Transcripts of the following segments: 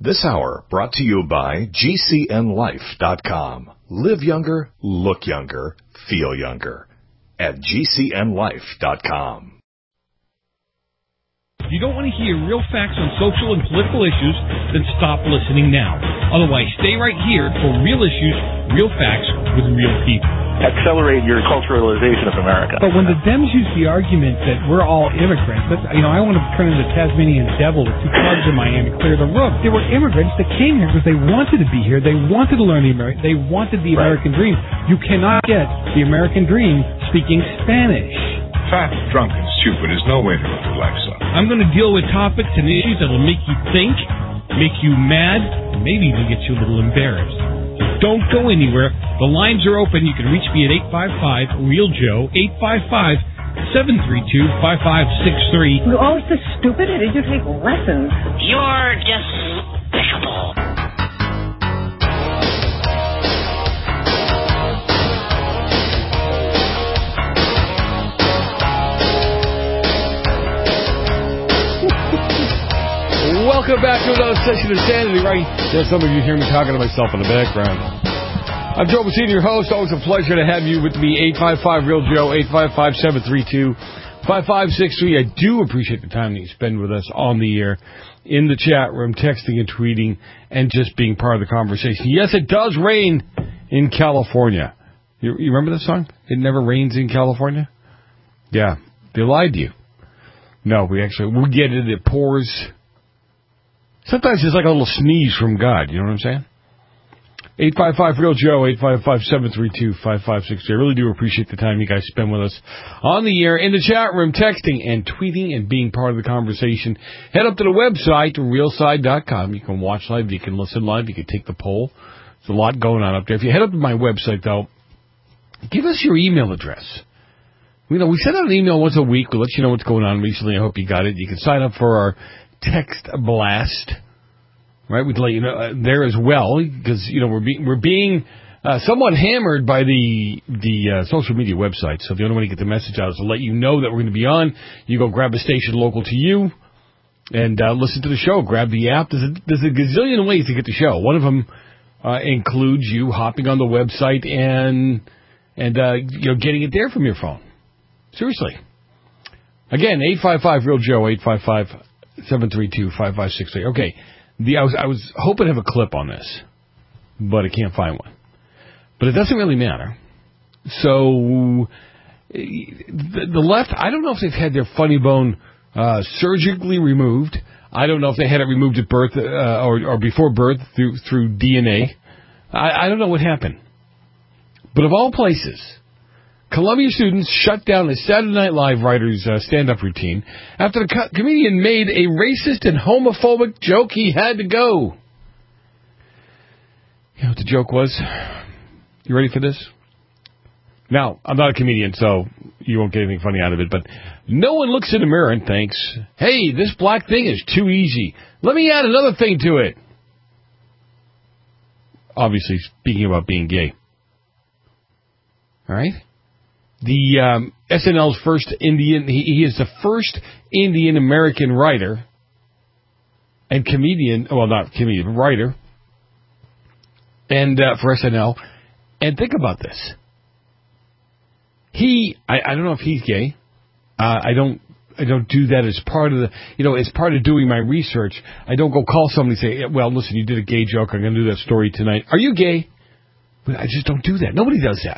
This hour brought to you by GCNLife.com. Live younger, look younger, feel younger at GCNLife.com. If you don't want to hear real facts on social and political issues, then stop listening now. Otherwise, stay right here for real issues, real facts with real people. Accelerate your culturalization of America. But when the Dems use the argument that we're all immigrants, I want to turn into Tasmanian devil with two clubs in Miami, clear the room. There were immigrants that came here because they wanted to be here. They wanted to learn they wanted the American dream. You cannot get the American dream speaking Spanish. Fat, drunk, and stupid is no way to live your life, son. I'm going to deal with topics and issues that will make you think, make you mad, and maybe even get you a little embarrassed. So don't go anywhere. The lines are open. You can reach me at 855-REAL-JOE, 855-732-5563. You're always so stupid. Did you take lessons? You're despicable. Welcome back to another session of Sanity, right? There's some of you hear me talking to myself in the background. I'm Joe Messina, your host. Always a pleasure to have you with me. 855-REAL-JOE, 855-732-5563. I do appreciate the time that you spend with us on the air, in the chat room, texting and tweeting, and just being part of the conversation. Yes, it does rain in California. You remember this song? It never rains in California? Yeah, they lied to you. No, we get it. It pours. Sometimes it's like a little sneeze from God. You know what I'm saying? 855-REAL-JOE, 855-732-5563. I really do appreciate the time you guys spend with us on the air, in the chat room, texting and tweeting and being part of the conversation. Head up to the website, realside.com. You can watch live. You can listen live. You can take the poll. There's a lot going on up there. If you head up to my website, though, give us your email address. We send out an email once a week. We'll let you know what's going on recently. I hope you got it. You can sign up for our text blast, right? We'd let you know there as well, because we're being somewhat hammered by the social media websites. So if you don't want to get the message out, is to let you know that we're going to be on. You go grab a station local to you and listen to the show. Grab the app. There's a gazillion ways to get the show. One of them includes you hopping on the website and getting it there from your phone. Seriously. Again, 855-REAL-JOE, 855-732-5563. Okay, I was hoping to have a clip on this, but I can't find one. But it doesn't really matter. So, the left, I don't know if they've had their funny bone surgically removed. I don't know if they had it removed at birth or before birth through DNA. I don't know what happened. But of all places, Columbia students shut down a Saturday Night Live writer's stand-up routine after the comedian made a racist and homophobic joke. He had to go. You know what the joke was? You ready for this? Now, I'm not a comedian, so you won't get anything funny out of it, but no one looks in the mirror and thinks, hey, this black thing is too easy. Let me add another thing to it. Obviously, speaking about being gay. All right? The SNL's first Indian, he is the first Indian American writer and comedian, well, not comedian, but writer, and for SNL. And think about this. I don't know if he's gay. I don't do that as part of as part of doing my research. I don't go call somebody and say, well, listen, you did a gay joke. I'm going to do that story tonight. Are you gay? But I just don't do that. Nobody does that.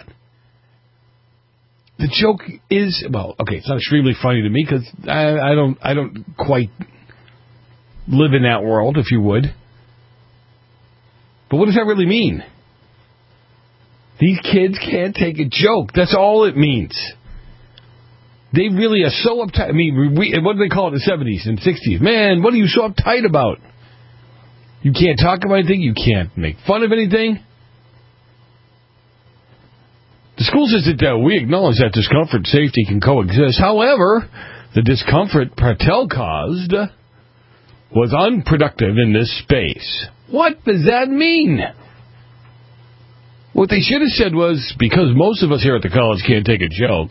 The joke is, well, okay, it's not extremely funny to me because I don't quite live in that world, if you would. But what does that really mean? These kids can't take a joke. That's all it means. They really are so uptight. I mean, what do they call it in the 70s and 60s? Man, what are you so uptight about? You can't talk about anything. You can't make fun of anything. The school says that we acknowledge that discomfort and safety can coexist. However, the discomfort Patel caused was unproductive in this space. What does that mean? What they should have said was, because most of us here at the college can't take a joke.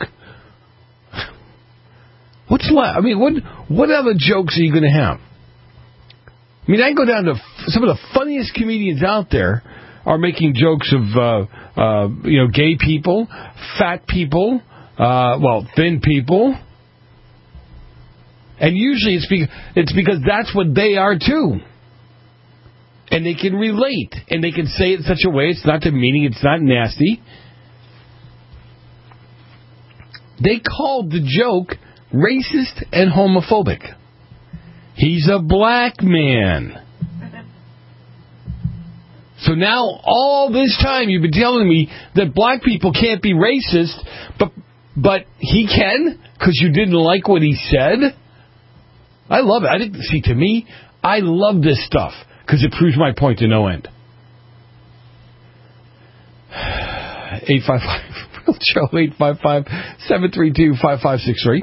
What's left? I mean, what other jokes are you going to have? I mean, I go down to some of the funniest comedians out there are making jokes of, gay people, fat people, thin people. And usually it's because that's what they are too. And they can relate. And they can say it in such a way it's not demeaning, it's not nasty. They called the joke racist and homophobic. He's a black man. So now, all this time, you've been telling me that black people can't be racist, but he can, because you didn't like what he said? I love it. To me, I love this stuff, because it proves my point to no end. 855 Real Joe, 855-732-5563.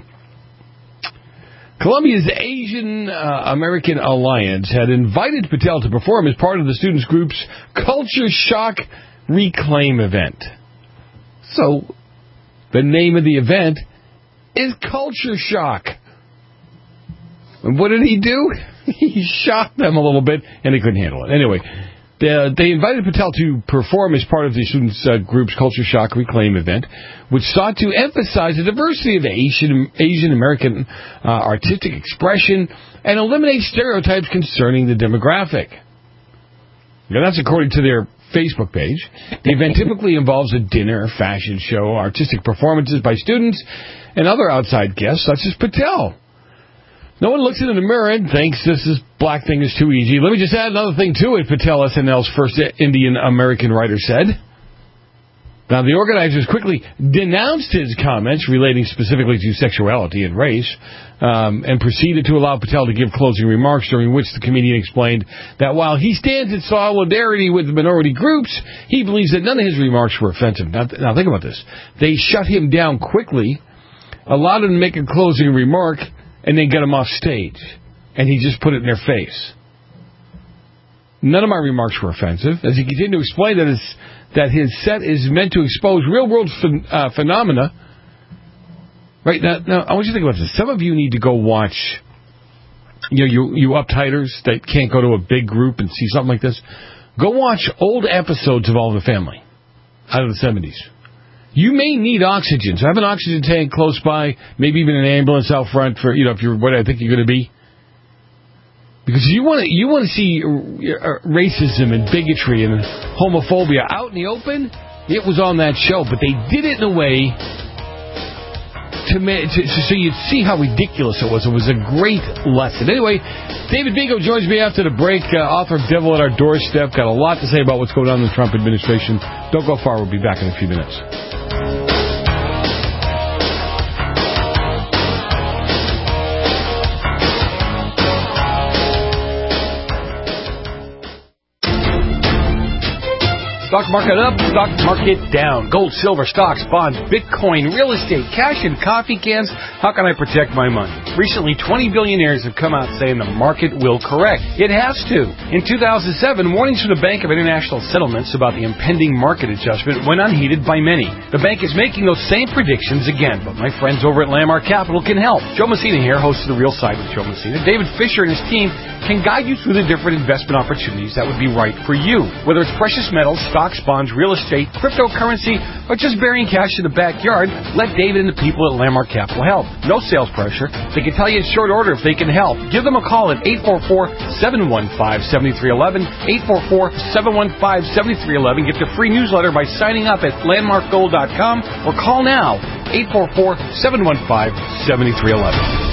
Columbia's Asian American Alliance had invited Patel to perform as part of the students' group's Culture Shock Reclaim event. So, the name of the event is Culture Shock. And what did he do? He shocked them a little bit, and they couldn't handle it. Anyway, they invited Patel to perform as part of the students' group's Culture Shock Reclaim event, which sought to emphasize the diversity of Asian American artistic expression and eliminate stereotypes concerning the demographic. Now, that's according to their Facebook page. The event typically involves a dinner, fashion show, artistic performances by students, and other outside guests, such as Patel. No one looks into the mirror and thinks this black thing is too easy. Let me just add another thing to it, Patel, SNL's first Indian American writer, said. Now, the organizers quickly denounced his comments relating specifically to sexuality and race, and proceeded to allow Patel to give closing remarks, during which the comedian explained that while he stands in solidarity with minority groups, he believes that none of his remarks were offensive. Now think about this. They shut him down quickly, allowed him to make a closing remark, and then get him off stage. And he just put it in their face. None of my remarks were offensive, as he continued to explain that his set is meant to expose real-world phenomena. Right, now, I want you to think about this. Some of you need to go watch, you uptighters that can't go to a big group and see something like this. Go watch old episodes of All in the Family out of the 70s. You may need oxygen. So have an oxygen tank close by, maybe even an ambulance out front for, if you're what I think you're going to be. Because you want to see racism and bigotry and homophobia out in the open. It was on that show, but they did it in a way so you'd see how ridiculous it was. It was a great lesson. Anyway, David Bingo joins me after the break, author of Devil at Our Doorstep. Got a lot to say about what's going on in the Trump administration. Don't go far. We'll be back in a few minutes. Stock market up, stock market down. Gold, silver, stocks, bonds, Bitcoin, real estate, cash, and coffee cans. How can I protect my money? Recently, 20 billionaires have come out saying the market will correct. It has to. In 2007, warnings from the Bank of International Settlements about the impending market adjustment went unheeded by many. The bank is making those same predictions again, but my friends over at Landmark Capital can help. Joe Messina here, host of The Real Side with Joe Messina. David Fisher and his team can guide you through the different investment opportunities that would be right for you. Whether it's precious metals, stocks, bonds, real estate, cryptocurrency, or just burying cash in the backyard, let David and the people at Landmark Capital help. No sales pressure. They can tell you in short order if they can help. Give them a call at 844-715-7311, 844-715-7311. Get the free newsletter by signing up at landmarkgold.com or call now, 844-715-7311.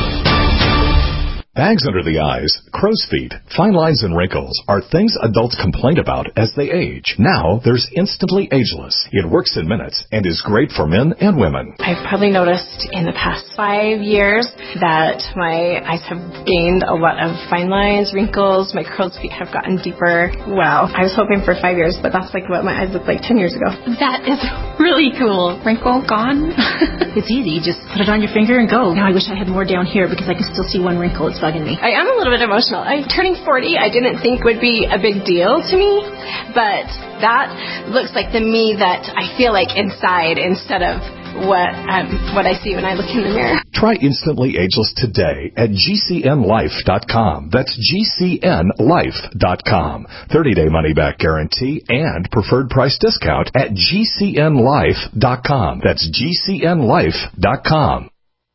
Bags under the eyes, crow's feet, fine lines, and wrinkles are things adults complain about as they age. Now, there's Instantly Ageless. It works in minutes and is great for men and women. I've probably noticed in the past 5 years that my eyes have gained a lot of fine lines, wrinkles, my crow's feet have gotten deeper. Wow. I was hoping for 5 years, but that's like what my eyes looked like 10 years ago. That is really cool. Wrinkle gone? It's easy. Just put it on your finger and go. Now I wish I had more down here because I can still see one wrinkle. It's bugging me. I am a little bit emotional. I'm turning 40. I didn't think would be a big deal to me, but that looks like the me that I feel like inside instead of what I see when I look in the mirror. Try Instantly Ageless today at GCNLife.com. That's GCNLife.com. 30-day money-back guarantee and preferred price discount at GCNLife.com. That's GCNLife.com.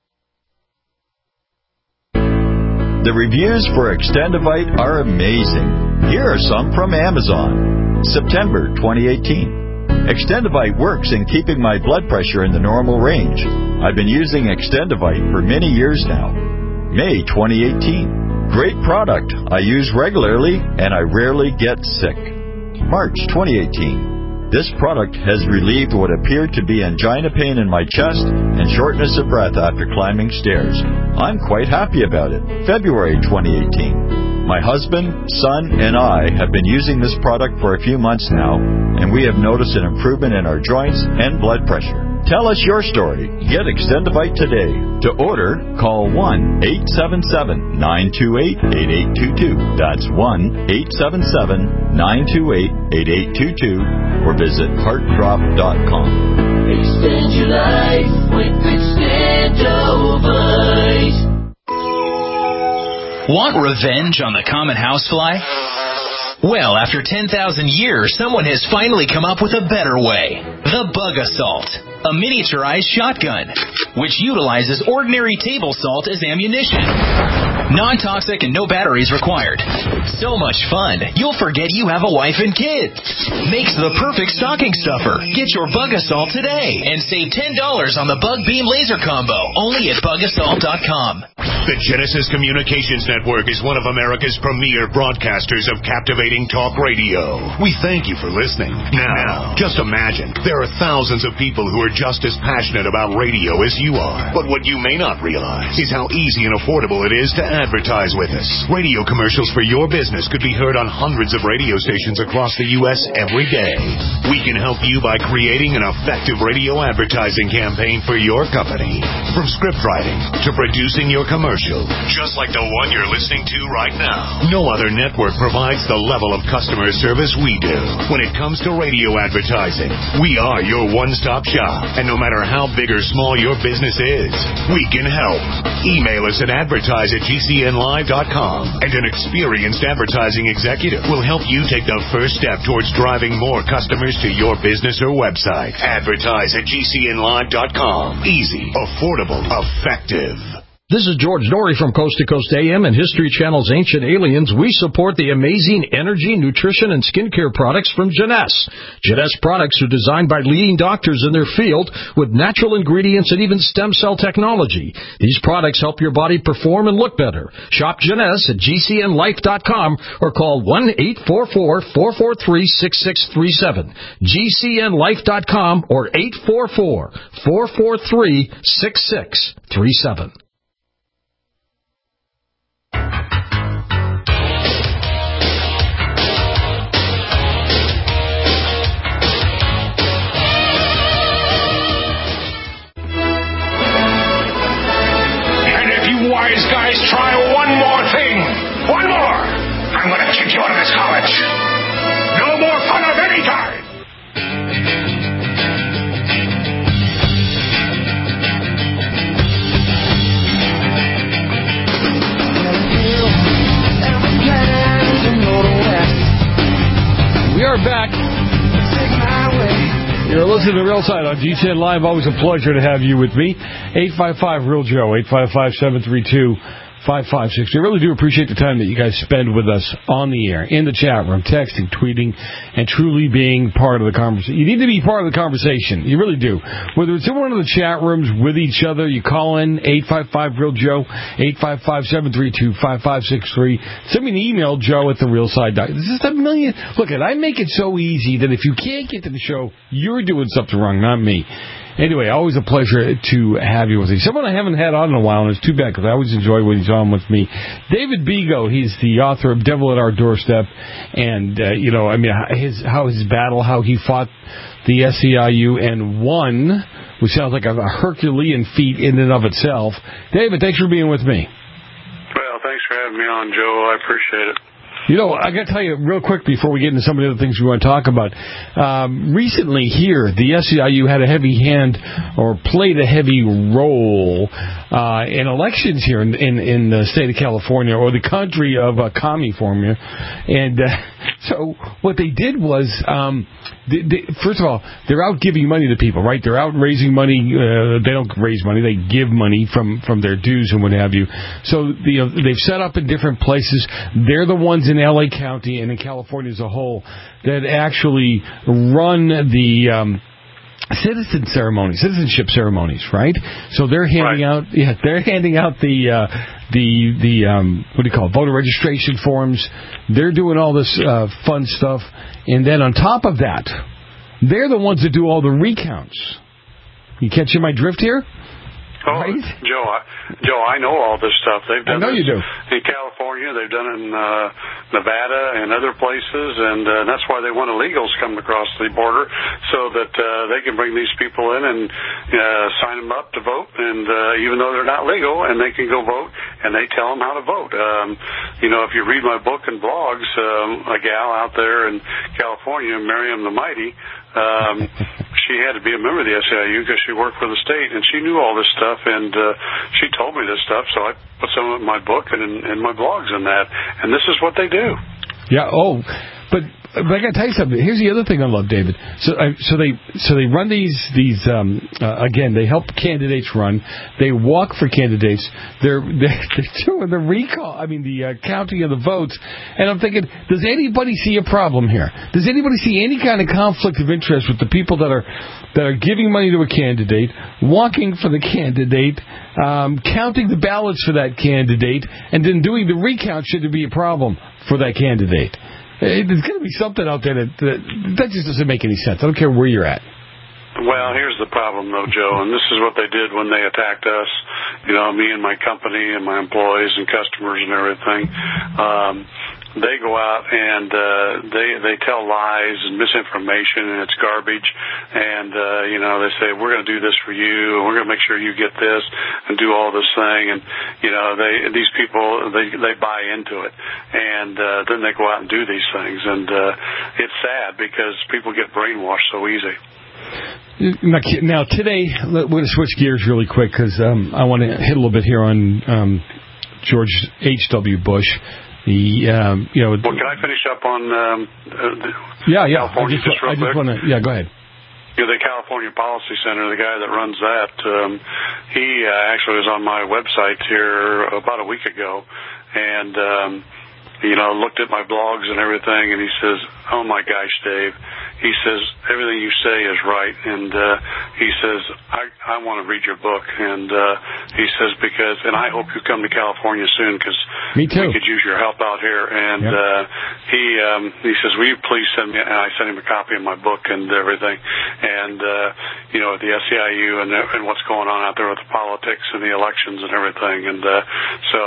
The reviews for Extendivite are amazing. Here are some from Amazon. September 2018. Extendivite works in keeping my blood pressure in the normal range. I've been using Extendivite for many years now. May 2018. Great product. I use regularly and I rarely get sick. March 2018. This product has relieved what appeared to be angina pain in my chest and shortness of breath after climbing stairs. I'm quite happy about it. February 2018. My husband, son, and I have been using this product for a few months now, and we have noticed an improvement in our joints and blood pressure. Tell us your story. Get Extendivite today. To order, call 1-877-928-8822. That's 1-877-928-8822, or visit heartdrop.com. Extend your life with Extendivite. Want revenge on the common housefly? Well, after 10,000 years, someone has finally come up with a better way. The Bug Assault, a miniaturized shotgun, which utilizes ordinary table salt as ammunition. Non-toxic and no batteries required. So much fun, you'll forget you have a wife and kids. Makes the perfect stocking stuffer. Get your Bug Assault today and save $10 on the Bug Beam Laser Combo, only at BugAssault.com. The Genesis Communications Network is one of America's premier broadcasters of captivating talk radio. We thank you for listening. Now, just imagine, there are thousands of people who are just as passionate about radio as you are. But what you may not realize is how easy and affordable it is to advertise with us. Radio commercials for your business could be heard on hundreds of radio stations across the U.S. every day. We can help you by creating an effective radio advertising campaign for your company. From script writing to producing your commercial, just like the one you're listening to right now. No other network provides the level of customer service we do. When it comes to radio advertising, we are your one-stop shop. And no matter how big or small your business is, we can help. Email us at advertise@GCNlive.com, and an experienced advertising executive will help you take the first step towards driving more customers to your business or website. Advertise@GCNlive.com. Easy, affordable, effective. This is George Norrie from Coast to Coast AM and History Channel's Ancient Aliens. We support the amazing energy, nutrition, and skincare products from Jeunesse. Jeunesse products are designed by leading doctors in their field with natural ingredients and even stem cell technology. These products help your body perform and look better. Shop Jeunesse at GCNLife.com or call 1-844-443-6637. GCNLife.com or 844-443-6637. Wise guys, try one more thing. One more. I'm going to kick you out of this college. No more fun of any kind. We are back. You're listening to Real Side on GCN Live. Always a pleasure to have you with me. 855-REAL-JOE, 855-732-5560. I really do appreciate the time that you guys spend with us on the air, in the chat room, texting, tweeting, and truly being part of the conversation. You need to be part of the conversation. You really do. Whether it's in one of the chat rooms with each other, you call in 855-REAL-JOE, 855-732-5563. Send me an email, joe@therealside.com. This is a million. Look, I make it so easy that if you can't get to the show, you're doing something wrong, not me. Anyway, always a pleasure to have you with me. Someone I haven't had on in a while, and it's too bad because I always enjoy when he's on with me. David Bego, he's the author of Devil at Our Doorstep, and, how his battle, how he fought the SEIU and won, which sounds like a Herculean feat in and of itself. David, thanks for being with me. Well, thanks for having me on, Joe. I appreciate it. You know, I got to tell you real quick before we get into some of the other things we want to talk about. Recently here, the SEIU had a heavy hand or played a heavy role in elections here in the state of California or the country of California. And so what they did was, first of all, they're out giving money to people, right? They're out raising money. They don't raise money. They give money from their dues and what have you. So they've set up in different places. They're the ones in L.A. County and in California as a whole that actually run the citizenship ceremonies, right? So they're handing out the what do you call it, voter registration forms. They're doing all this fun stuff, and then on top of that, they're the ones that do all the recounts. You catching my drift here? Oh, right? Joe, I know all this stuff. They've done you do. In California. They've done it in Nevada and other places, and that's why they want illegals coming across the border so that they can bring these people in and sign them up to vote. And even though they're not legal, and they can go vote, and they tell them how to vote. If you read my book and blogs, a gal out there in California, Miriam the Mighty. She had to be a member of the SEIU because she worked for the state, and she knew all this stuff, and she told me this stuff, so I put some of it in my book and in my blogs and that, and this is what they do. Yeah, but I got to tell you something. Here's the other thing I love, David. So they run these again. They help candidates run. They walk for candidates. They're doing the recall. I mean, the counting of the votes. And I'm thinking, does anybody see a problem here? Does anybody see any kind of conflict of interest with the people that are giving money to a candidate, walking for the candidate, counting the ballots for that candidate, and then doing the recount? Should there be a problem for that candidate? There's going to be something out there that just doesn't make any sense. I don't care where you're at. Well, here's the problem, though, Joe, and this is what they did when they attacked us, me and my company and my employees and customers and everything. They go out and they tell lies and misinformation, and it's garbage. And they say, we're going to do this for you, and we're going to make sure you get this, and do all this thing. And these people they buy into it, and then they go out and do these things. And it's sad because people get brainwashed so easy. Now today, we're going to switch gears really quick because I want to hit a little bit here on George H.W. Bush. Well, can I finish up on California just real quick? Go ahead. The California Policy Center, the guy that runs that, he actually was on my website here about a week ago, and looked at my blogs and everything, and he says, "Oh my gosh, Dave," he says, "everything you say is right," and he says, I want to read your book, and he says, and I hope you come to California soon, because we could use your help out here, and he says, will you please send me, and I sent him a copy of my book and everything, and the SEIU and what's going on out there with the politics and the elections and everything, and so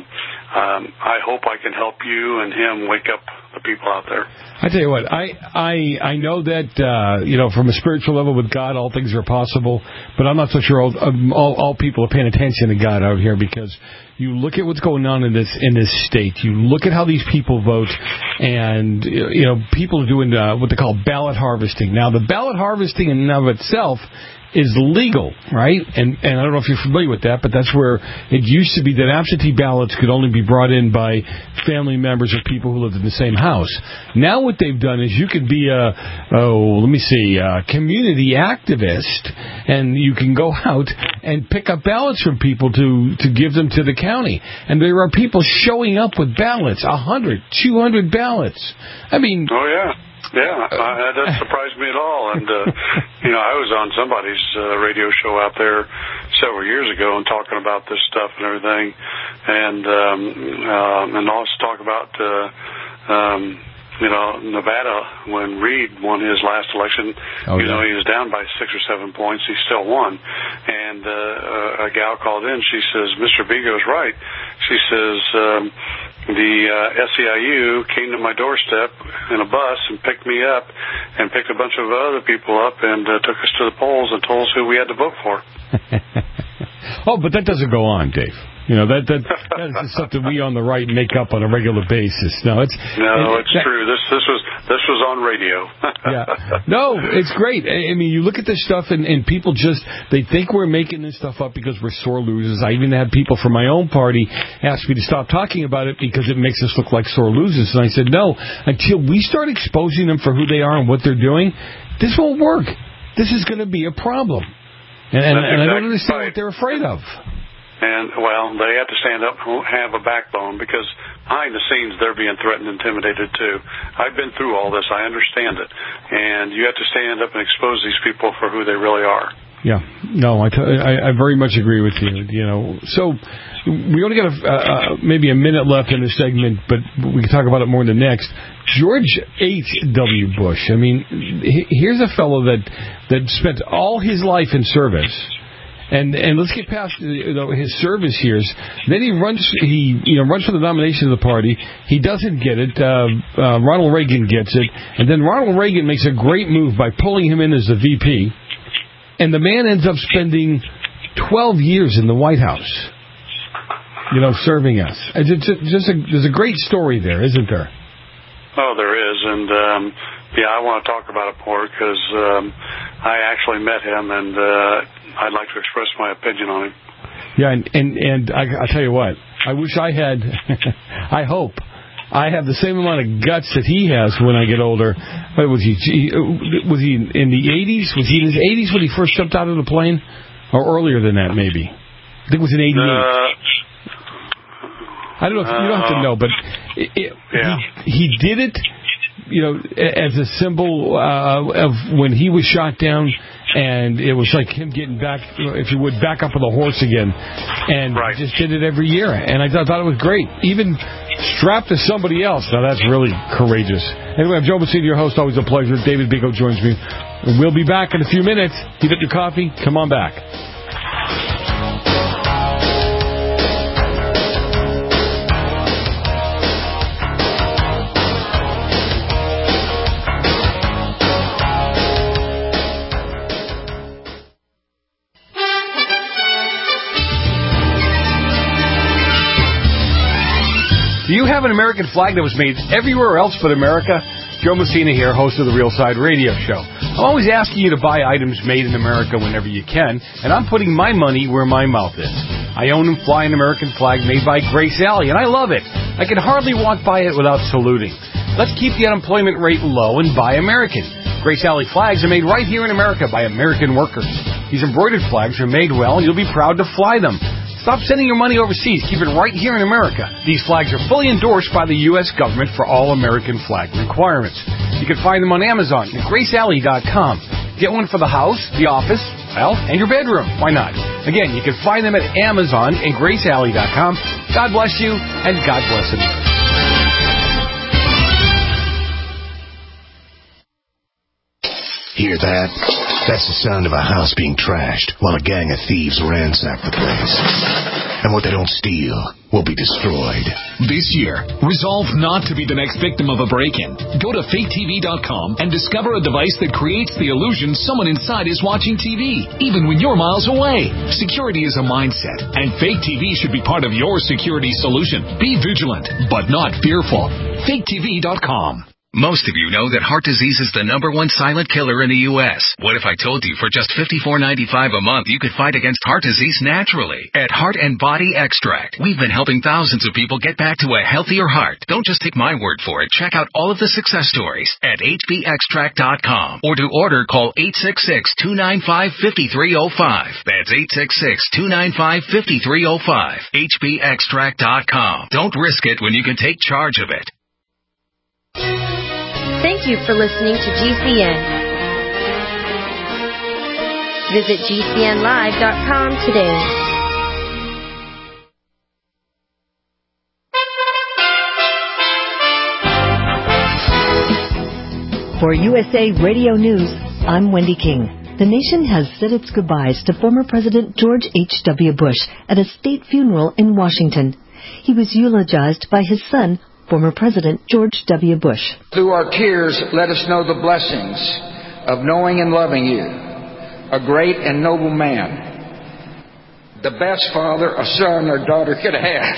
I hope I can help you and him wake up the people out there. I tell you what, I know that from a spiritual level with God, all things are possible, but I'm not so sure all people are paying attention to God out here, because you look at what's going on in this state. You look at how these people vote, and people are doing what they call ballot harvesting. Now, the ballot harvesting in and of itself is legal, right? And I don't know if you're familiar with that, but that's where it used to be that absentee ballots could only be brought in by family members or people who lived in the same house. Now what they've done is you could be a community activist, and you can go out and pick up ballots from people to give them to the county. And there are people showing up with ballots, 100, 200 ballots. I mean... Oh, yeah. Yeah, that doesn't surprise me at all. And, I was on somebody's radio show out there several years ago and talking about this stuff and everything. And also talk about, Nevada, when Reed won his last election, he was down by 6 or 7 points. He still won. And a gal called in. She says, Mr. Vigo's right. She says... the SEIU came to my doorstep in a bus and picked me up and picked a bunch of other people up and took us to the polls and told us who we had to vote for. Oh, but that doesn't go on, Dave. That is something we on the right make up on a regular basis. It's true. This was on radio. Yeah. No, it's great. I mean, you look at this stuff and people they think we're making this stuff up because we're sore losers. I even had people from my own party ask me to stop talking about it because it makes us look like sore losers. And I said, no, until we start exposing them for who they are and what they're doing, this won't work. This is going to be a problem. And I don't understand what they're afraid of. And, they have to stand up and have a backbone because behind the scenes they're being threatened and intimidated too. I've been through all this. I understand it. And you have to stand up and expose these people for who they really are. Yeah. No, I very much agree with you. So we only got maybe a minute left in this segment, but we can talk about it more in the next. George H.W. Bush. I mean, here's a fellow that spent all his life in service. And let's get past his service years. Then he runs for the nomination of the party. He doesn't get it. Ronald Reagan gets it, and then Ronald Reagan makes a great move by pulling him in as the VP. And the man ends up spending 12 years in the White House, serving us. There's a great story there, isn't there? Oh, there is, and I want to talk about it more because I actually met him, and I'd like to express my opinion on him. Yeah, and I tell you what, I wish I had. I hope I have the same amount of guts that he has when I get older. But was he in the 80s? Was he in his 80s when he first jumped out of the plane, or earlier than that? Maybe. I think it was in 88. I don't know if you don't have to know, but he did it, as a symbol of when he was shot down, and it was like him getting back, if you would, back up on the horse again, and just did it every year, and I thought it was great. Even strapped to somebody else. Now that's really courageous. Anyway, I'm Joe Messina, your host. Always a pleasure. David Bigo joins me. We'll be back in a few minutes. Heat up your coffee. Come on back. Do you have an American flag that was made everywhere else but America? Joe Messina here, host of the Real Side Radio Show. I'm always asking you to buy items made in America whenever you can, and I'm putting my money where my mouth is. I own and fly an American flag made by Grace Alley, and I love it. I can hardly walk by it without saluting. Let's keep the unemployment rate low and buy American. Grace Alley flags are made right here in America by American workers. These embroidered flags are made well, and you'll be proud to fly them. Stop sending your money overseas. Keep it right here in America. These flags are fully endorsed by the U.S. government for all American flag requirements. You can find them on Amazon at GraceAlley.com. Get one for the house, the office, and your bedroom. Why not? Again, you can find them at Amazon and GraceAlley.com. God bless you, and God bless America. Hear that? That's the sound of a house being trashed while a gang of thieves ransack the place. And what they don't steal will be destroyed. This year, resolve not to be the next victim of a break-in. Go to faketv.com and discover a device that creates the illusion someone inside is watching TV, even when you're miles away. Security is a mindset, and Fake TV should be part of your security solution. Be vigilant, but not fearful. faketv.com. Most of you know that heart disease is the #1 silent killer in the U.S. What if I told you for just $54.95 a month you could fight against heart disease naturally? At Heart and Body Extract, we've been helping thousands of people get back to a healthier heart. Don't just take my word for it. Check out all of the success stories at hbextract.com. Or to order, call 866-295-5305. That's 866-295-5305. hbextract.com. Don't risk it when you can take charge of it. Thank you for listening to GCN. Visit GCNlive.com today. For USA Radio News, I'm Wendy King. The nation has said its goodbyes to former President George H.W. Bush at a state funeral in Washington. He was eulogized by his son, former President George W. Bush. Through our tears, let us know the blessings of knowing and loving you, a great and noble man. the best father a son or daughter could have.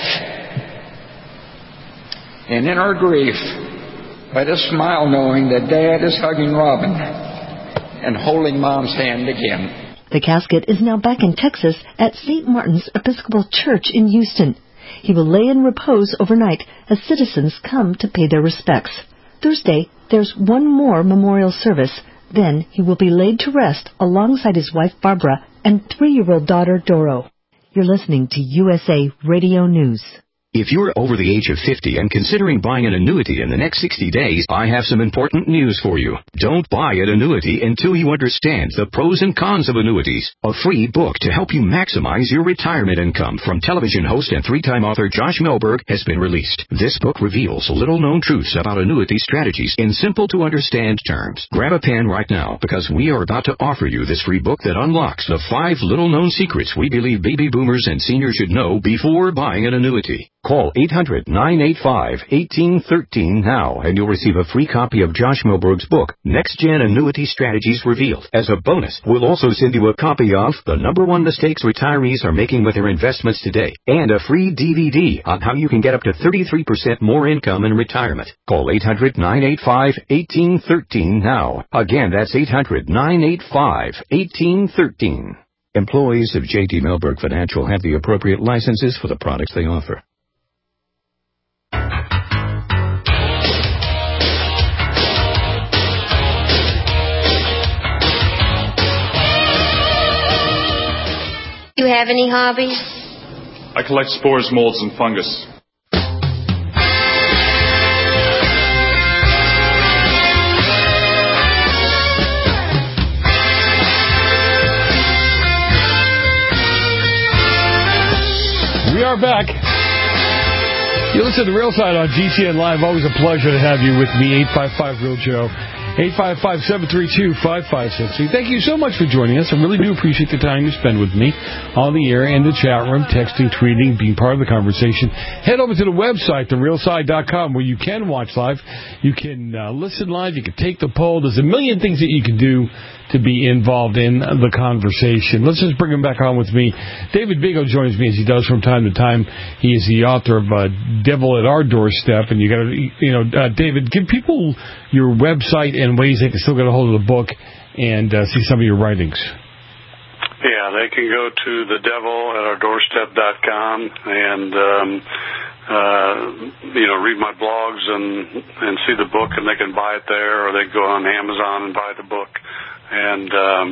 And in our grief, let us smile knowing that Dad is hugging Robin and holding Mom's hand again. The casket is now back in Texas at St. Martin's Episcopal Church in Houston. He will lay in repose overnight as citizens come to pay their respects. Thursday, there's one more memorial service. Then he will be laid to rest alongside his wife Barbara and 3-year-old daughter Doro. You're listening to USA Radio News. If you're over the age of 50 and considering buying an annuity in the next 60 days, I have some important news for you. Don't buy an annuity until you understand the pros and cons of annuities. A free book to help you maximize your retirement income from television host and 3-time author Josh Melberg has been released. This book reveals little-known truths about annuity strategies in simple-to-understand terms. Grab a pen right now because we are about to offer you this free book that unlocks the 5 little-known secrets we believe baby boomers and seniors should know before buying an annuity. Call 800-985-1813 now, and you'll receive a free copy of Josh Melberg's book, Next Gen Annuity Strategies Revealed. As a bonus, we'll also send you a copy of The #1 Mistakes Retirees Are Making with Their Investments Today, and a free DVD on how you can get up to 33% more income in retirement. Call 800-985-1813 now. Again, that's 800-985-1813. Employees of J.D. Melberg Financial have the appropriate licenses for the products they offer. Do you have any hobbies? I collect spores, molds, and fungus. We are back. You listen to Real Side on GCN Live. Always a pleasure to have you with me, 855-REAL-JOE. 855-732-5563. Thank you so much for joining us. I really do appreciate the time you spend with me on the air, in the chat room, texting, tweeting, being part of the conversation. Head over to the website, therealside.com, where you can watch live. You can listen live. You can take the poll. There's a million things that you can do to be involved in the conversation. Let's just bring him back on with me. David Bigo joins me as he does from time to time. He is the author of Devil at Our Doorstep. And you got to, David, give people your website and ways they can still get a hold of the book and see some of your writings. Yeah, they can go to thedevilatourdoorstep.com and read my blogs and see the book, and they can buy it there, or they can go on Amazon and buy the book. And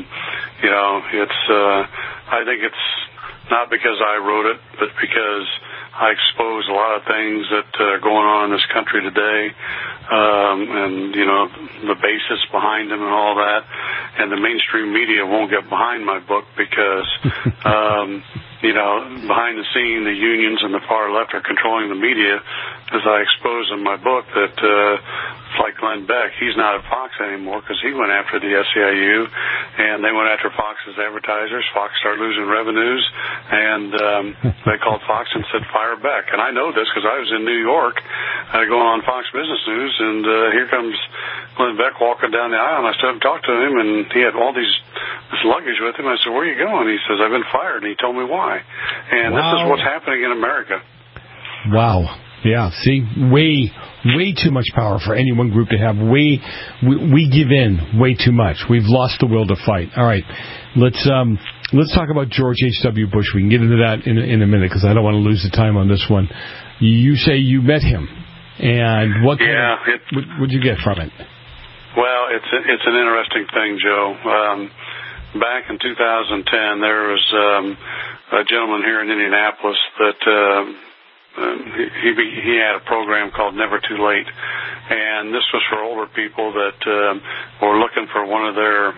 I think it's not because I wrote it, but because I expose a lot of things that are going on in this country today, and the basis behind them and all that. And the mainstream media won't get behind my book because behind the scene, the unions and the far left are controlling the media, as I expose in my book that like Glenn Beck, he's not at Fox anymore because he went after the SEIU, and they went after Fox's advertisers. Fox started losing revenues, and they called Fox and said, fire Beck. And I know this because I was in New York going on Fox Business News, and here comes Glenn Beck walking down the aisle, and I stood and talked to him, and he had all this luggage with him. I said, where are you going? He says, I've been fired, and he told me why. And This is what's happening in America. Wow. Yeah, see, way too much power for any one group to have. We give in way too much. We've lost the will to fight. All right, let's talk about George H.W. Bush. We can get into that in a minute because I don't want to lose the time on this one. You say you met him, and what would you get from it? Well, it's an interesting thing, Joe. Back in 2010, there was a gentleman here in Indianapolis that. He had a program called Never Too Late, and this was for older people that were looking for one of their,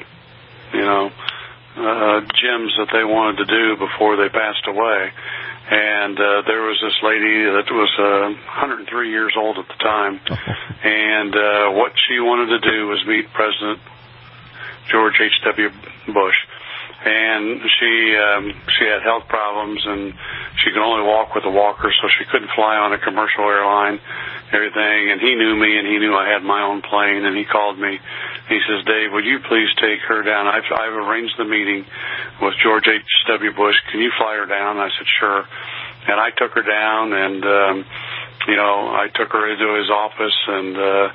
gems that they wanted to do before they passed away. And there was this lady that was 103 years old at the time, and what she wanted to do was meet President George H.W. Bush. And she had health problems, and she could only walk with a walker, so she couldn't fly on a commercial airline. everything, and he knew me, and he knew I had my own plane, and he called me. He says, Dave, would you please take her down? I've arranged the meeting with George H.W. Bush. Can you fly her down? And I said, sure. And I took her down, and, I took her into his office, and,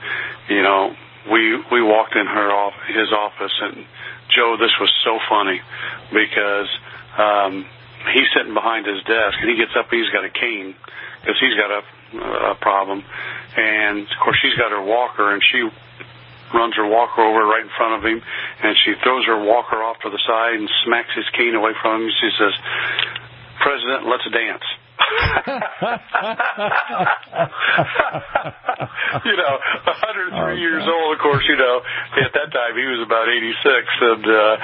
we walked in his office, and Joe, this was so funny because he's sitting behind his desk, and he gets up, and he's got a cane because he's got a problem. And, of course, she's got her walker, and she runs her walker over right in front of him, and she throws her walker off to the side and smacks his cane away from him. She says, President, let's dance. 103 years old, of course, at that time he was about 86, and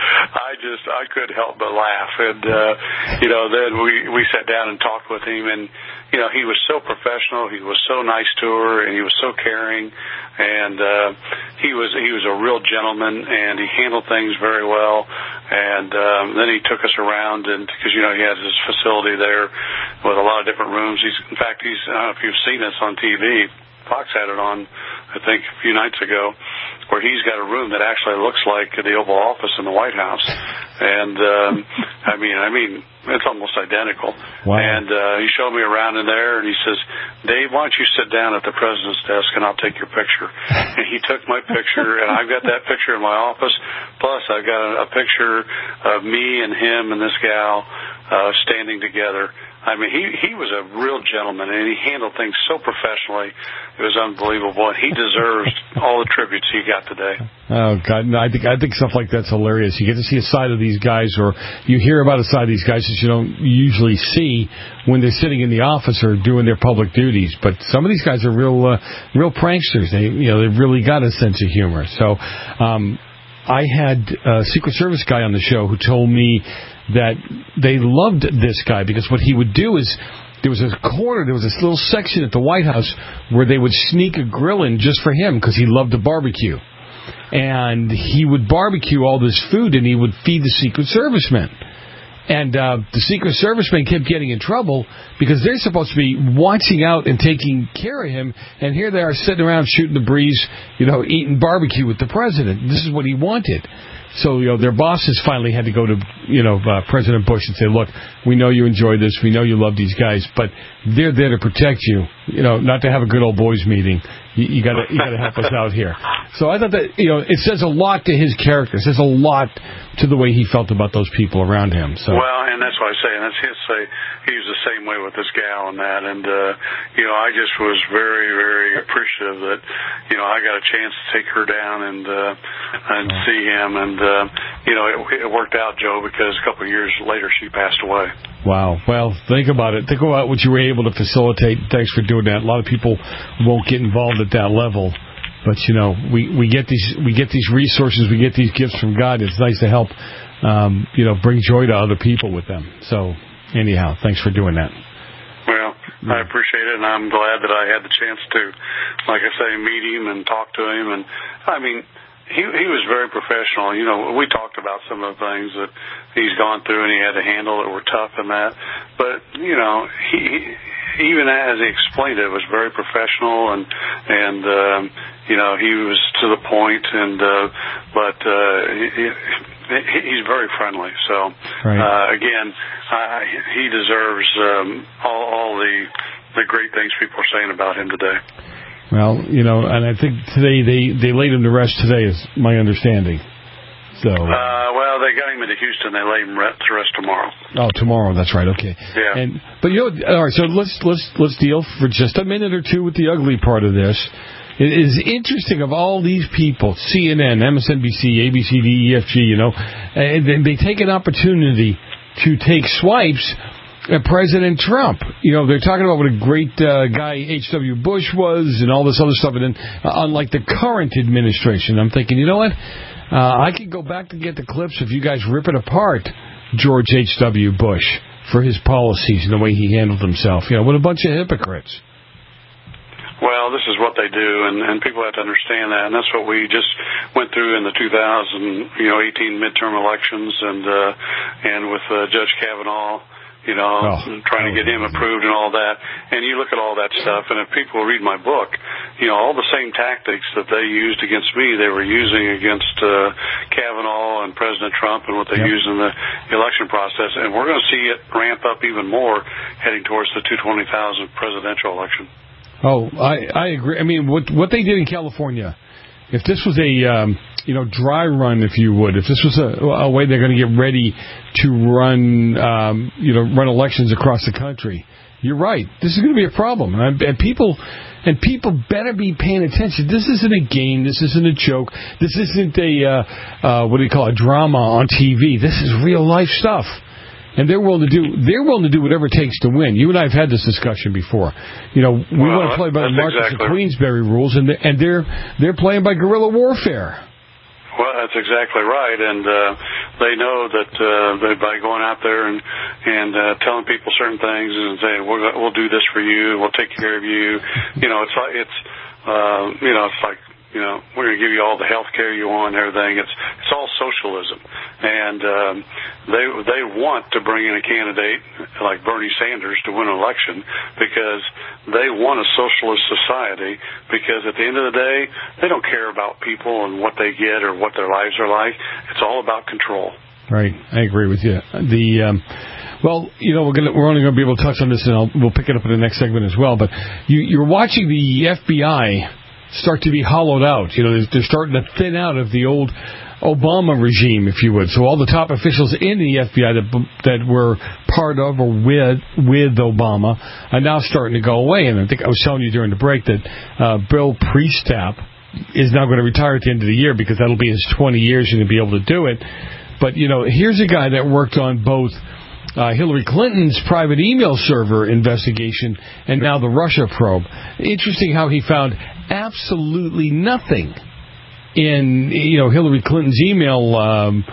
I couldn't help but laugh. And then we sat down and talked with him, and he was so professional, he was so nice to her, and he was so caring, and he was a real gentleman, and he handled things very well. And then he took us around, and because he had his facility there with a lot of different rooms. I don't know if you've seen this on TV. Fox had it on, I think, a few nights ago, where he's got a room that actually looks like the Oval Office in the White House. And, I mean, it's almost identical. Wow. And he showed me around in there, and he says, Dave, why don't you sit down at the president's desk, and I'll take your picture. And he took my picture, and I've got that picture in my office. Plus, I've got a picture of me and him and this gal standing together. I mean, he was a real gentleman, and he handled things so professionally. It was unbelievable. He deserves all the tributes he got today. Oh, God, no, I think stuff like that's hilarious. You get to see a side of these guys, or you hear about a side of these guys that you don't usually see when they're sitting in the office or doing their public duties. But some of these guys are real pranksters. They've really got a sense of humor. So, I had a Secret Service guy on the show who told me that they loved this guy because what he would do is there was this little section at the White House where they would sneak a grill in just for him because he loved to barbecue. And he would barbecue all this food, and he would feed the Secret Service men. And the Secret Service men kept getting in trouble because they're supposed to be watching out and taking care of him, and here they are sitting around shooting the breeze, eating barbecue with the president. This is what he wanted. So, their bosses finally had to go to, President Bush and say, look, we know you enjoy this. We know you love these guys, but they're there to protect you, not to have a good old boys meeting. You got to help us out here. So I thought that, it says a lot to his character. It says a lot to the way he felt about those people around him. So. Well, and that's what I say, and that's his say. He was the same way with this gal and that, and, I just was very, very appreciative that, I got a chance to take her down and see him, and, it worked out, Joe, because a couple of years later she passed away. Wow. Well, think about it. Think about what you were able to facilitate. Thanks for doing that. A lot of people won't get involved at that level. But, we get these resources, we get these gifts from God. It's nice to help, bring joy to other people with them. So, anyhow, thanks for doing that. Well, I appreciate it, and I'm glad that I had the chance to, like I say, meet him and talk to him. And, I mean, he was very professional. We talked about some of the things that he's gone through and he had to handle that were tough and that. But, he even as he explained it, was very professional and he was to the point, and but he's very friendly. So again, he deserves all the great things people are saying about him today. Well, and I think today they laid him to rest today, is my understanding. So. Well, they got him into Houston. They laid him to rest tomorrow. Oh, tomorrow. That's right. Okay. Yeah. But all right. So let's deal for just a minute or two with the ugly part of this. It is interesting of all these people, CNN, MSNBC, ABCD, EFG. And they take an opportunity to take swipes at President Trump. They're talking about what a great guy H.W. Bush was and all this other stuff. And then, unlike the current administration, I'm thinking, you know what? I could go back to get the clips if you guys rip it apart, George H.W. Bush, for his policies and the way he handled himself. What a bunch of hypocrites. Well, this is what they do, and people have to understand that, and that's what we just went through in the 2018 midterm elections, and with Judge Kavanaugh trying to get him approved and all that. And you look at all that stuff, and if people read my book, all the same tactics that they used against me, they were using against Kavanaugh and President Trump and what they used in the election process. And we're going to see it ramp up even more heading towards the 220,000 presidential election. Oh, I agree. I mean, what they did in California, if this was a dry run, if you would, if this was a way they're going to get ready to run elections across the country, you're right. This is going to be a problem, and people better be paying attention. This isn't a game. This isn't a joke. This isn't a drama on TV. This is real life stuff. And they're willing to do whatever it takes to win. You and I have had this discussion before. We want to play by the Marcus and Queensberry rules, and they're playing by guerrilla warfare. Well, that's exactly right, and they know that by going out there and telling people certain things and saying we'll do this for you, we'll take care of you. It's like we're going to give you all the health care you want and everything. It's all socialism. And they want to bring in a candidate like Bernie Sanders to win an election because they want a socialist society, because at the end of the day, they don't care about people and what they get or what their lives are like. It's all about control. Right. I agree with you. We're only going to be able to touch on this, and we'll pick it up in the next segment as well. But you're watching the FBI start to be hollowed out. They're starting to thin out of the old Obama regime, if you would. So all the top officials in the FBI that were part of or with Obama are now starting to go away. And I think I was telling you during the break that Bill Priestap is now going to retire at the end of the year because that'll be his 20 years and he'll be able to do it. But, here's a guy that worked on both Hillary Clinton's private email server investigation and now the Russia probe. Interesting how he found absolutely nothing in Hillary Clinton's email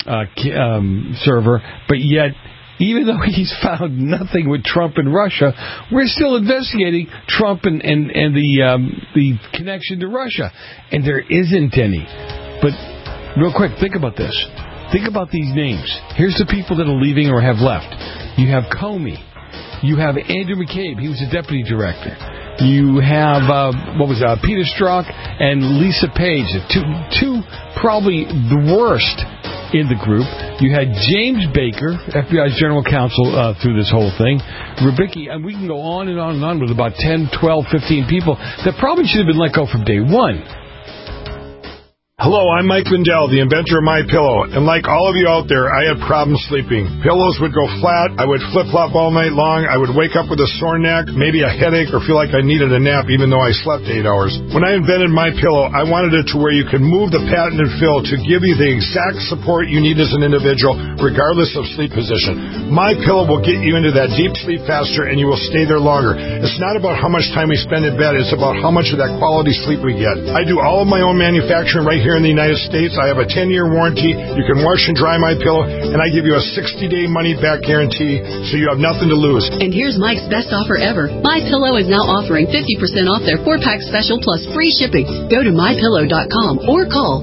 server, but yet even though he's found nothing with Trump and Russia, we're still investigating Trump and the connection to Russia, and there isn't any. But real quick, think about this. Think about these names. Here's the people that are leaving or have left. You have Comey. You have Andrew McCabe. He was a deputy director. You have, Peter Strzok and Lisa Page, two probably the worst in the group. You had James Baker, FBI's general counsel through this whole thing. Rubicki, and we can go on and on and on with about 10, 12, 15 people that probably should have been let go from day one. Hello, I'm Mike Lindell, the inventor of MyPillow, and like all of you out there, I had problems sleeping. Pillows would go flat, I would flip-flop all night long, I would wake up with a sore neck, maybe a headache, or feel like I needed a nap even though I slept 8 hours. When I invented MyPillow, I wanted it to where you could move the patented fill to give you the exact support you need as an individual, regardless of sleep position. MyPillow will get you into that deep sleep faster, and you will stay there longer. It's not about how much time we spend in bed, it's about how much of that quality sleep we get. I do all of my own manufacturing right here in the United States. I have a 10-year warranty. You can wash and dry MyPillow, and I give you a 60-day money-back guarantee, so you have nothing to lose. And here's Mike's best offer ever. MyPillow is now offering 50% off their 4-pack special plus free shipping. Go to MyPillow.com or call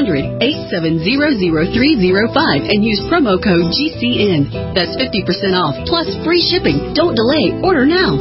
800-870-0305 and use promo code GCN. That's 50% off plus free shipping. Don't delay. Order now.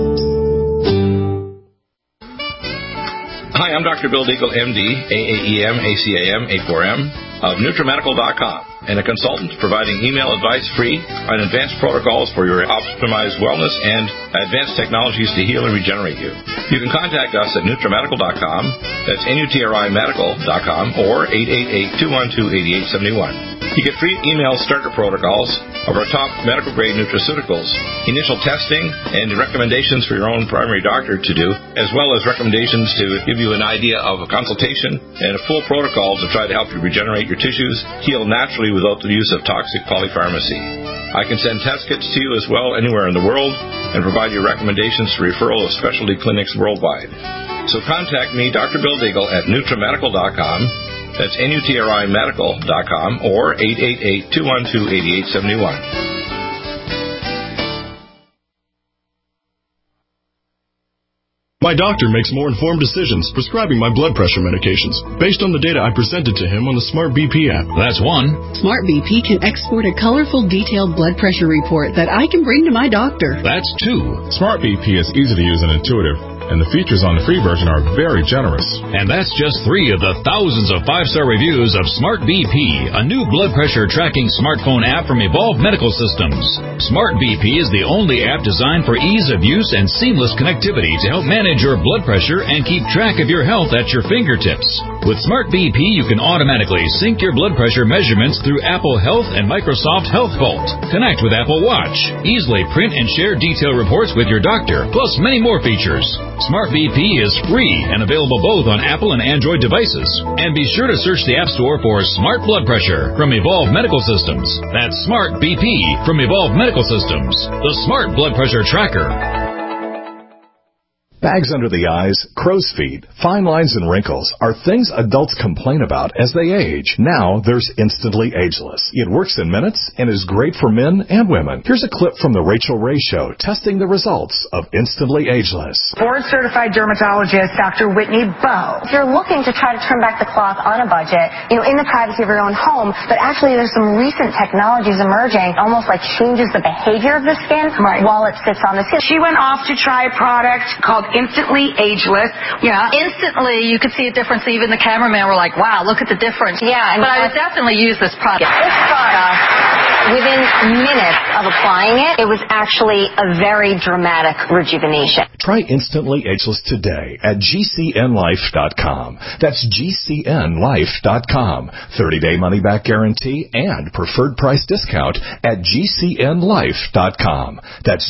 Hi, I'm Dr. Bill Deagle, MD, AAEM, ACAM, A4M, of NutriMedical.com, and a consultant providing email advice free on advanced protocols for your optimized wellness and advanced technologies to heal and regenerate you. You can contact us at NutriMedical.com, that's NutriMedical.com, or 888-212-8871. You get free email starter protocols of our top medical-grade nutraceuticals, initial testing, and recommendations for your own primary doctor to do, as well as recommendations to give you an idea of a consultation and a full protocol to try to help you regenerate your tissues, heal naturally without the use of toxic polypharmacy. I can send test kits to you as well anywhere in the world and provide you recommendations for referral of specialty clinics worldwide. So contact me, Dr. Bill Deagle, at NutriMedical.com. That's NutriMedical.com or 888-212-8871. My doctor makes more informed decisions prescribing my blood pressure medications based on the data I presented to him on the Smart BP app. That's one. Smart BP can export a colorful, detailed blood pressure report that I can bring to my doctor. That's two. Smart BP is easy to use and intuitive, and the features on the free version are very generous. And that's just 3 of the thousands of 5-star reviews of Smart BP, a new blood pressure tracking smartphone app from Evolve Medical Systems. Smart BP is the only app designed for ease of use and seamless connectivity to help manage your blood pressure and keep track of your health at your fingertips. With Smart BP, you can automatically sync your blood pressure measurements through Apple Health and Microsoft Health Vault. Connect with Apple Watch. Easily print and share detailed reports with your doctor, plus many more features. Smart BP is free and available both on Apple and Android devices. And be sure to search the App Store for Smart Blood Pressure from Evolve Medical Systems. That's Smart BP from Evolve Medical Systems, the Smart Blood Pressure Tracker. Bags under the eyes, crow's feet, fine lines, and wrinkles are things adults complain about as they age. Now there's Instantly Ageless. It works in minutes and is great for men and women. Here's a clip from the Rachel Ray Show testing the results of Instantly Ageless. Board-certified dermatologist Dr. Whitney Bowe. If you're looking to try to turn back the clock on a budget, in the privacy of your own home, but actually there's some recent technologies emerging, almost like changes the behavior of the skin while it sits on the skin. She went off to try a product called Instantly Ageless. Yeah, instantly you could see a difference. Even the cameraman were like, wow, look at the difference. Yeah. But I would definitely use this product. This product, within minutes of applying it, it was actually a very dramatic rejuvenation. Try Instantly Ageless today at GCNlife.com. That's GCNlife.com. 30-day money-back guarantee and preferred price discount at GCNlife.com. That's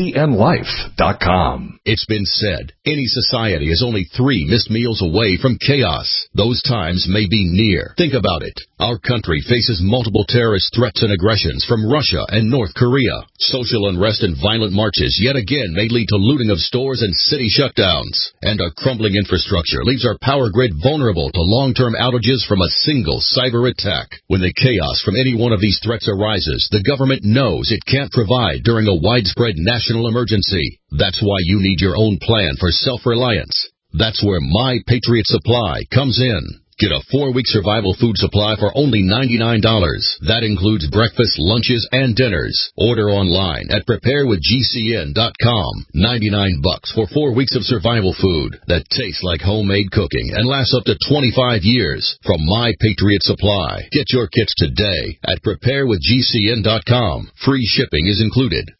GCNlife.com. It's been said, any society is only 3 missed meals away from chaos. Those times may be near. Think about it. Our country faces multiple terrorist threats and aggressions from Russia and North Korea. Social unrest and violent marches yet again may lead to looting of stores and city shutdowns. And our crumbling infrastructure leaves our power grid vulnerable to long-term outages from a single cyber attack. When the chaos from any one of these threats arises, the government knows it can't provide during a widespread national emergency. That's why you need your own plan for self-reliance. That's where My Patriot Supply comes in. Get a 4-week survival food supply for only $99. That includes breakfast, lunches, and dinners. Order online at preparewithgcn.com. $99 for 4 weeks of survival food that tastes like homemade cooking and lasts up to 25 years. From My Patriot Supply. Get your kits today at preparewithgcn.com. Free shipping is included.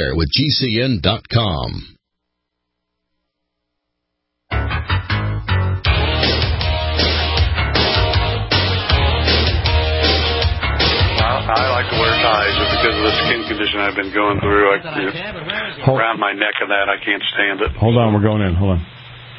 Preparewithgcn.com. I like to wear ties just because of the skin condition I've been going through. Around my neck and that, I can't stand it. Hold on, we're going in. Hold on.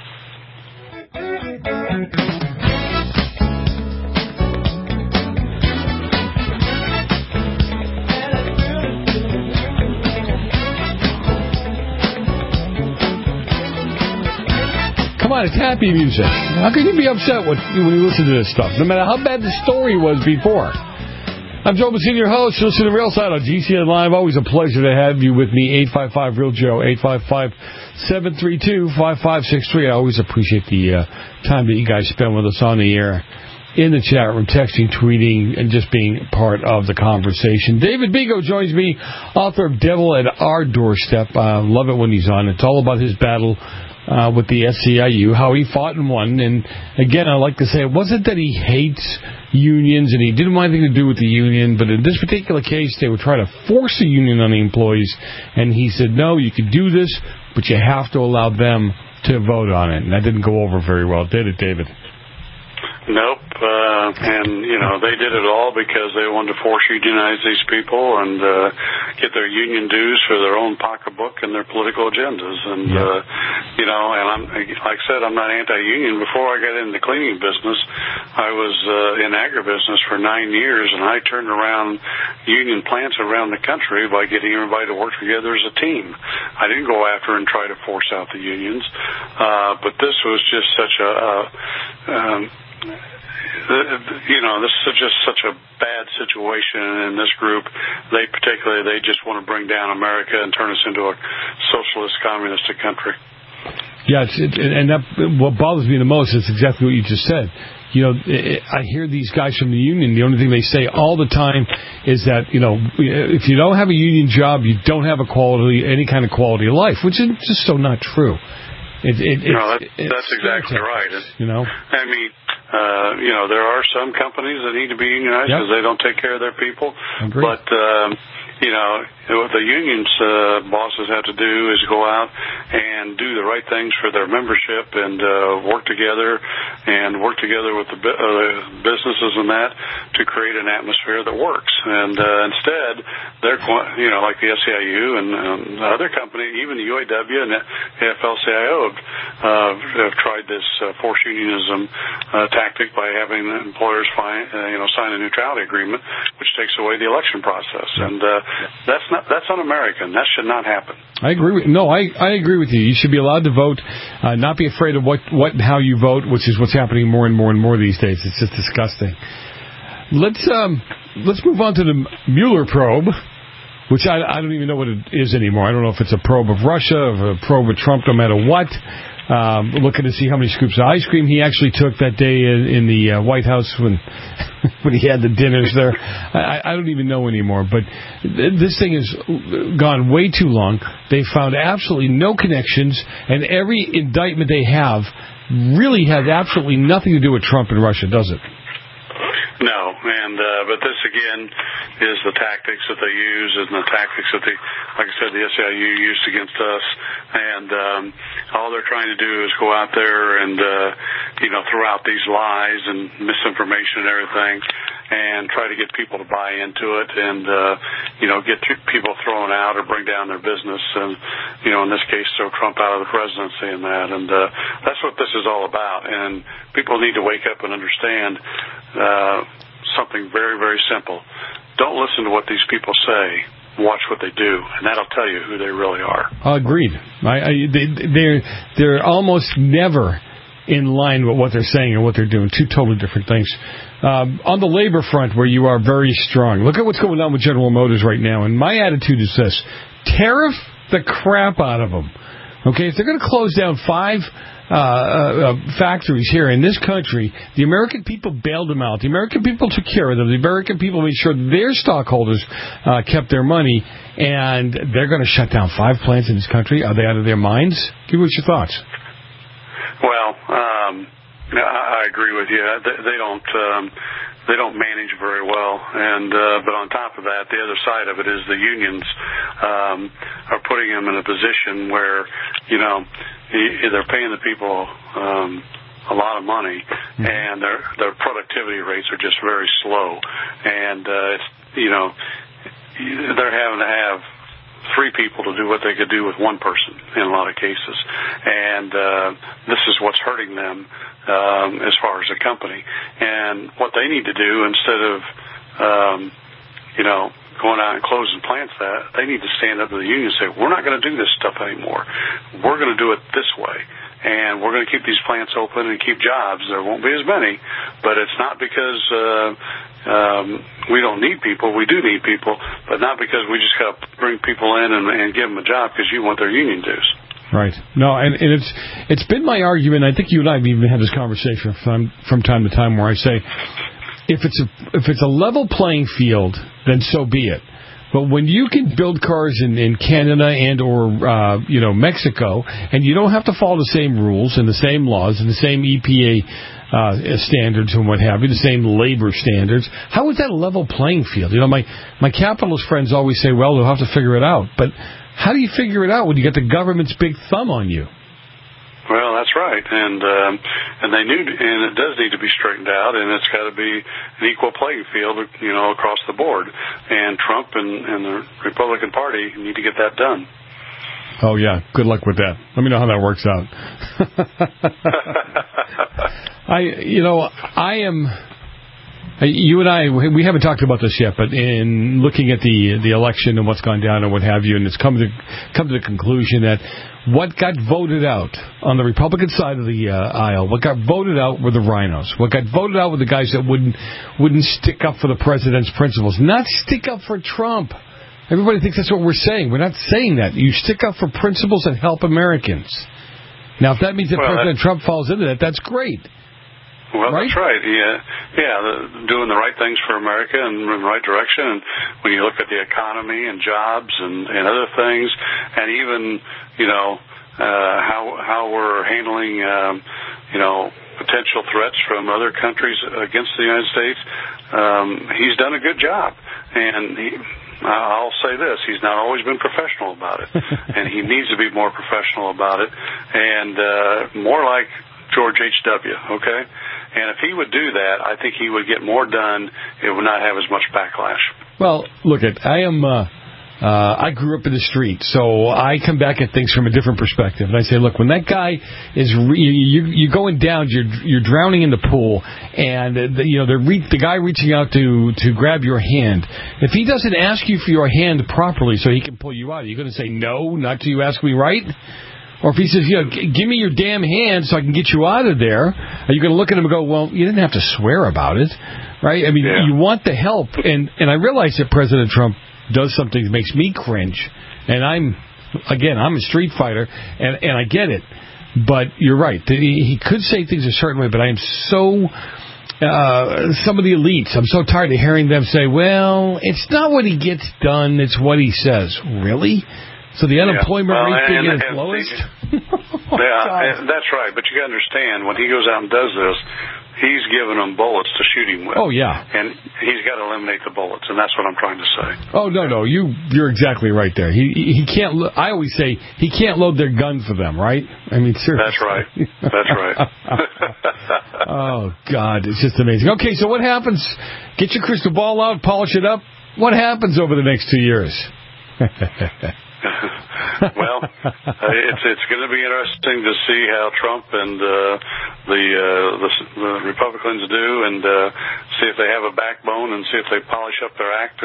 Come on, it's happy music. How can you be upset when you listen to this stuff, no matter how bad the story was before? I'm Joe Messina, your host. You listen to Real Side on GCN Live. Always a pleasure to have you with me. 855-REAL-JOE, 855-732-5563. I always appreciate the time that you guys spend with us on the air, in the chat room, texting, tweeting, and just being part of the conversation. David Bigo joins me, author of Devil at Our Doorstep. I love it when he's on. It's all about his battle with the SEIU, how he fought and won. And again, I like to say it wasn't that he hates unions and he didn't want anything to do with the union, but in this particular case, they were trying to force a union on the employees. And he said, no, you can do this, but you have to allow them to vote on it. And that didn't go over very well, did it, David? Nope. And, they did it all because they wanted to force unionize these people and get their union dues for their own pocketbook and their political agendas. And, and I'm, like I said, I'm not anti-union. Before I got into the cleaning business, I was in agribusiness for 9 years, and I turned around union plants around the country by getting everybody to work together as a team. I didn't go after and try to force out the unions. But this was just such this is just such a bad situation in this group. They just want to bring down America and turn us into a socialist, communistic country. Yeah, and what bothers me the most is exactly what you just said. I hear these guys from the union, the only thing they say all the time is that, if you don't have a union job, you don't have any kind of quality of life, which is just so not true. That's exactly right. I mean, there are some companies that need to be unionized because they don't take care of their people. Agreed. But, what the union's bosses have to do is go out and do the right things for their membership and work together with the businesses and that to create an atmosphere that works. And instead, they're like the SEIU and other companies, even the UAW and the AFL-CIO have tried this forced unionism tactic by having employers sign a neutrality agreement, which takes away the election process. And that's un-American. That should not happen. I agree. I agree with you. You should be allowed to vote, not be afraid of what and how you vote, which is what's happening more and more these days. It's just disgusting. Let's move on to the Mueller probe, which I don't even know what it is anymore. I don't know if it's a probe of Russia, or a probe of Trump, no matter what. Looking to see how many scoops of ice cream he actually took that day in the White House when he had the dinners there. I don't even know anymore. But this thing has gone way too long. They found absolutely no connections, and every indictment they have really has absolutely nothing to do with Trump and Russia, does it? No, but this again is the tactics that they use and the tactics that like I said, the SEIU used against us, and all they're trying to do is go out there and throw out these lies and misinformation and everything, and try to get people to buy into it, and get people thrown out or bring down their business, and in this case, throw Trump out of the presidency and that, and that's what this is all about. And people need to wake up and understand something very, very simple. Don't listen to what these people say. Watch what they do, and that'll tell you who they really are. Agreed. They're almost never in line with what they're saying and what they're doing. Two totally different things. On the labor front, where you are very strong, look at what's going on with General Motors right now, and my attitude is this: tariff the crap out of them. Okay, if they're going to close down 5 factories here in this country, the American people bailed them out. The American people took care of them. The American people made sure their stockholders kept their money, and they're going to shut down 5 plants in this country. Are they out of their minds? Give us your thoughts. Well, I agree with you. They don't manage very well, and but on top of that, the other side of it is the unions are putting them in a position where they're paying the people a lot of money, and their productivity rates are just very slow, and they're having to have 3 people to do what they could do with 1 person in a lot of cases, and this is what's hurting them as far as a company. And what they need to do, instead of going out and closing plants, they need to stand up to the union and say, we're not going to do this stuff anymore. We're going to do it this way, and we're going to keep these plants open and keep jobs. There won't be as many, but it's not because we don't need people. We do need people, but not because we just got to bring people in and give them a job because you want their union dues. Right. No, and it's been my argument. I think you and I have even had this conversation from time to time, where I say, if it's a level playing field, then so be it. But when you can build cars in Canada and or Mexico, and you don't have to follow the same rules and the same laws and the same EPA standards and what have you, the same labor standards, how is that a level playing field? My capitalist friends always say, well, they'll have to figure it out. But how do you figure it out when you get the government's big thumb on you? Well, that's right, and it does need to be straightened out, and it's got to be an equal playing field, across the board. And Trump and the Republican Party need to get that done. Oh yeah, good luck with that. Let me know how that works out. You and I, we haven't talked about this yet, but in looking at the election and what's gone down and what have you, and it's come to the conclusion that what got voted out on the Republican side of the aisle, what got voted out were the rhinos. What got voted out were the guys that wouldn't stick up for the president's principles, not stick up for Trump. Everybody thinks that's what we're saying. We're not saying that. You stick up for principles that help Americans. Now, if that means that President Trump falls into that, that's great. Well, right? That's right. Doing the right things for America and in the right direction. And when you look at the economy and jobs and other things, and even, how we're handling, potential threats from other countries against the United States, he's done a good job. And I'll say this, he's not always been professional about it. And he needs to be more professional about it. And more like George H.W., okay? And if he would do that, I think he would get more done. It would not have as much backlash. Well, look, I grew up in the street, so I come back at things from a different perspective. And I say, look, when that guy is, you're going down, you're drowning in the pool, and the guy reaching out to grab your hand, if he doesn't ask you for your hand properly so he can pull you out, are you going to say, no, not till you ask me right? Or if he says, give me your damn hand so I can get you out of there, are you going to look at him and go, well, you didn't have to swear about it, right? I mean, you want the help. And I realize that President Trump does something that makes me cringe. And I'm a street fighter, and I get it. But you're right. He could say things a certain way, but I am so... some of the elites, I'm so tired of hearing them say, well, it's not what he gets done, it's what he says. Really? So the unemployment rate being at its lowest? That's right. But you got to understand, when he goes out and does this, he's giving them bullets to shoot him with. Oh, yeah. And he's got to eliminate the bullets, and that's what I'm trying to say. Oh, no. You're exactly right there. He can't. I always say he can't load their gun for them, right? I mean, seriously. That's right. Oh, God. It's just amazing. Okay, so what happens? Get your crystal ball out, polish it up. What happens over the next 2 years? Well, it's going to be interesting to see how Trump and the Republicans do, and see if they have a backbone, and see if they polish up their act,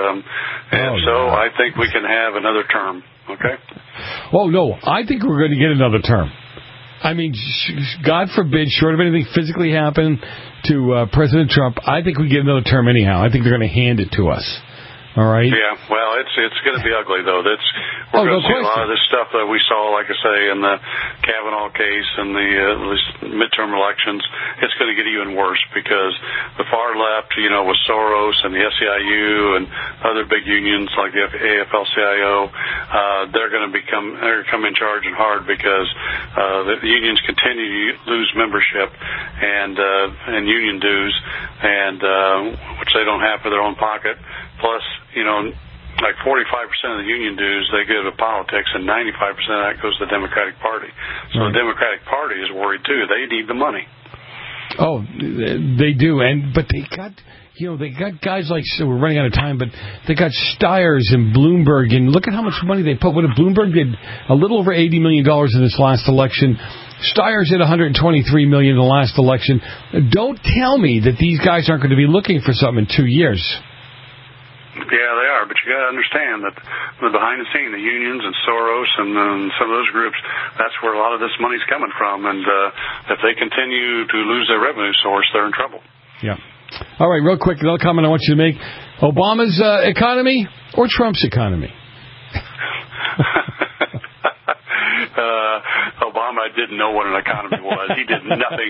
I think we can have another term. Okay. Oh no, I think we're going to get another term. I mean, God forbid, short of anything physically happen to President Trump, I think we get another term anyhow. I think they're going to hand it to us. All right. Yeah. Well, it's going to be ugly though. We're going to see a lot of this stuff that we saw, like I say, in the Kavanaugh case and the midterm elections. It's going to get even worse because the far left, with Soros and the SEIU and other big unions like the AFL-CIO, they're going to come in charge and hard because the unions continue to lose membership and union dues, and which they don't have for their own pocket. Plus, like 45% of the union dues they give to politics, and 95% of that goes to the Democratic Party. So the Democratic Party is worried too. They need the money. Oh, they do, but they got. They got guys like, so we're running out of time, but they got Stiers and Bloomberg, and look at how much money they put. What Bloomberg did, a little over $80 million in this last election. Stiers did $123 million in the last election. Don't tell me that these guys aren't going to be looking for something in 2 years. Yeah, they are, but you got to understand that behind the scene, the unions and Soros and some of those groups, that's where a lot of this money's coming from. And if they continue to lose their revenue source, they're in trouble. Yeah. All right, real quick, another comment I want you to make. Obama's economy or Trump's economy? Obama didn't know what an economy was. He did nothing.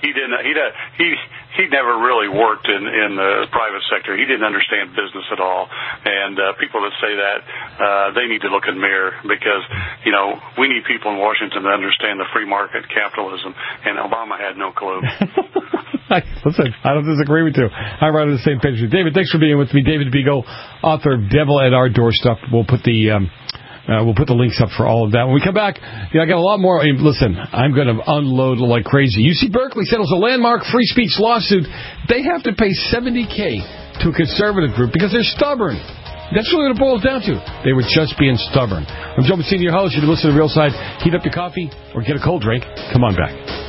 He never really worked in the private sector. He didn't understand business at all. And people that say that, they need to look in the mirror because, we need people in Washington to understand the free market capitalism. And Obama had no clue. Listen, I don't disagree with you. I'm right on the same page with you. David, thanks for being with me. David Beagle, author of Devil at Our Doorstep. We'll put the links up for all of that. When we come back, I got a lot more. Listen, I'm going to unload like crazy. UC Berkeley settles a landmark free speech lawsuit. They have to pay $70,000 to a conservative group because they're stubborn. That's what it boils down to. They were just being stubborn. I'm Joe Messina, your host. You can listen to The Real Side. Heat up your coffee or get a cold drink. Come on back.